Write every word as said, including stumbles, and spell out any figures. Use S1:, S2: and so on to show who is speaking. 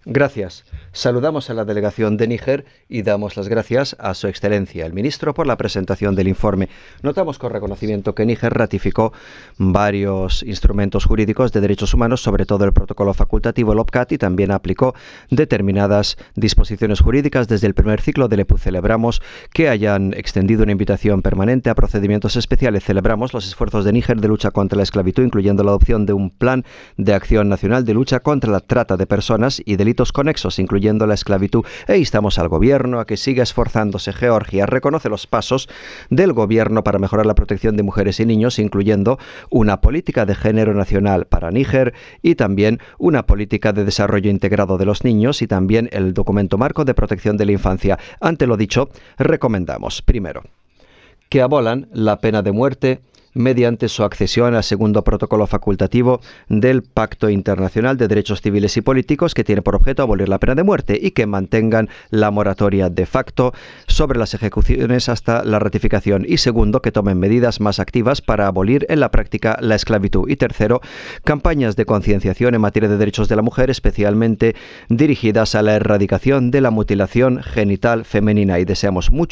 S1: Gracias. Saludamos a la delegación de Níger y damos las gracias a Su Excelencia, el Ministro, por la presentación del informe. Notamos con reconocimiento que Níger ratificó varios instrumentos jurídicos de derechos humanos, sobre todo el protocolo facultativo, el OPCAT, y también aplicó determinadas disposiciones jurídicas desde el primer ciclo del E P U. Celebramos que hayan extendido una invitación permanente a procedimientos especiales. Celebramos los esfuerzos de Níger de lucha contra la esclavitud, incluyendo la adopción de un plan de acción nacional de lucha contra la trata de personas y delitos conexos, incluyendo la esclavitud, e instamos al gobierno a que siga esforzándose. Georgia reconoce los pasos del gobierno para mejorar la protección de mujeres y niños, incluyendo una política de género nacional para Níger y también una política de desarrollo integrado de los niños y también el documento marco de protección de la infancia. Ante lo dicho, recomendamos, primero, que abolan la pena de muerte mediante su accesión al segundo protocolo facultativo del Pacto Internacional de Derechos Civiles y Políticos, que tiene por objeto abolir la pena de muerte, y que mantengan la moratoria de facto sobre las ejecuciones hasta la ratificación. Y segundo, que tomen medidas más activas para abolir en la práctica la esclavitud. Y tercero, campañas de concienciación en materia de derechos de la mujer, especialmente dirigidas a la erradicación de la mutilación genital femenina. Y deseamos mucho